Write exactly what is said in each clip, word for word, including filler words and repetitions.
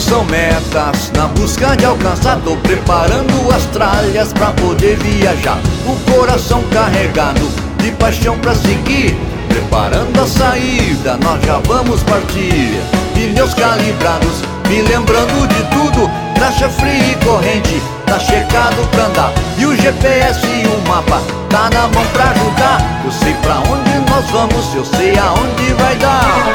são metas na busca de alcançar. Tô preparando as tralhas pra poder viajar, o coração carregado de paixão pra seguir. Preparando a saída, nós já vamos partir. Pneus calibrados, me lembrando de tudo. Graxa fria e corrente, tá checado pra andar. E o G P S e o mapa, tá na mão pra ajudar. Eu sei pra onde nós vamos, eu sei aonde vai dar.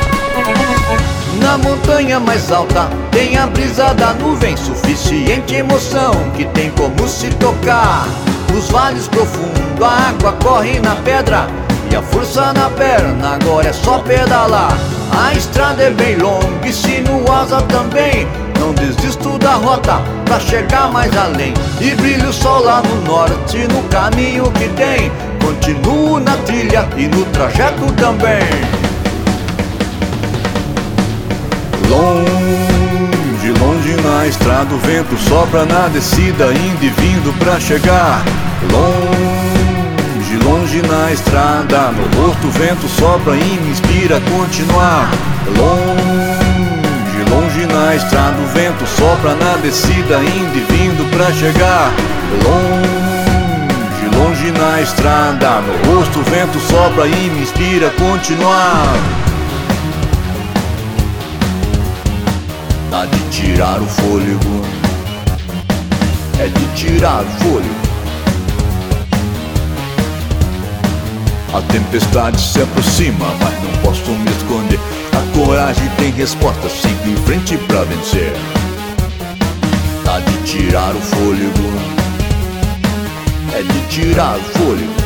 Na montanha mais alta tem a brisa da nuvem, suficiente emoção que tem como se tocar. Nos vales profundos a água corre na pedra, e a força na perna agora é só pedalar. A estrada é bem longa e sinuosa também, não desisto da rota pra chegar mais além. E brilha o sol lá no norte, no caminho que tem. Continuo na trilha e no trajeto também. Longe, longe na estrada o vento sopra na descida, indo e vindo pra chegar. Longe, longe na estrada, no rosto o vento sopra e me inspira a continuar. Longe, longe na estrada o vento sopra na descida, indo e vindo pra chegar. Longe, longe na estrada, no rosto o vento sopra e me inspira a continuar. Dá de tirar o fôlego, é de tirar o fôlego. A tempestade se aproxima, mas não posso me esconder. A coragem tem resposta, sigo em frente pra vencer. Dá de tirar o fôlego, é de tirar o fôlego.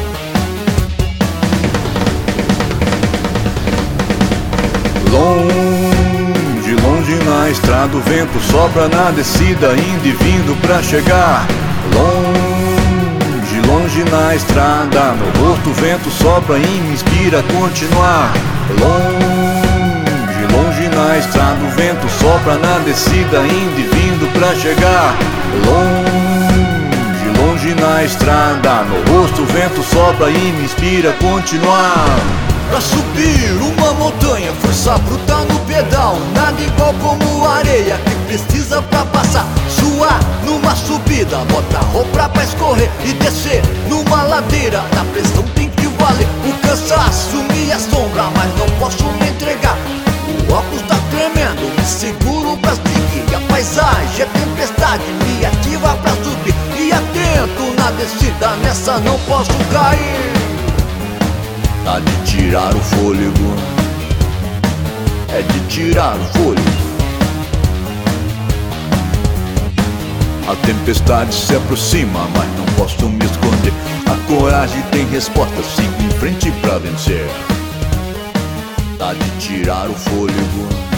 Longe, longe na estrada o vento sopra na descida, indo e vindo pra chegar. Longe, longe na estrada, no rosto o vento sopra e me inspira a continuar. Longe, longe na estrada o vento sopra na descida, indo e vindo pra chegar. Longe, longe na estrada, no rosto o vento sopra e me inspira a continuar. Pra subir uma montanha, força bruta no pedal, nada igual como areia que precisa pra passar. Suar numa subida, bota roupa pra escorrer e descer numa ladeira, na pressão tem que valer. O cansaço me assombra, mas não posso me entregar. O óculos tá tremendo, me seguro pra seguir. A paisagem é tempestade, me ativa pra subir. E atento na descida, nessa não posso cair. Dá de tirar o fôlego, é de tirar o fôlego. A tempestade se aproxima, mas não posso me esconder. A coragem tem resposta, sigo em frente pra vencer. Dá de tirar o fôlego,